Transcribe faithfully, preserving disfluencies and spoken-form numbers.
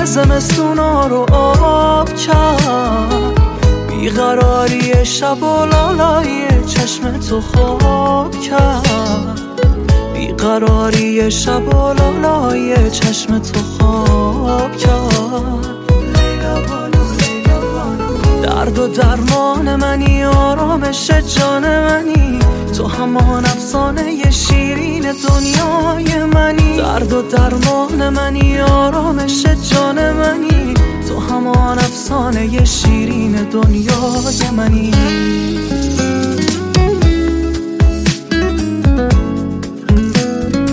زمستونا رو آب کرد، بیقراری شب و لالای چشم تو خواب کرد، بیقراری شب و لالای چشم تو خواب کرد. درد و درمان منی، آرامش جان منی، تو همان افسانه شیرین دنیای منی. درد و درمان منی، آرامش جان منی، تو همان افسانه شیرین دنیای منی.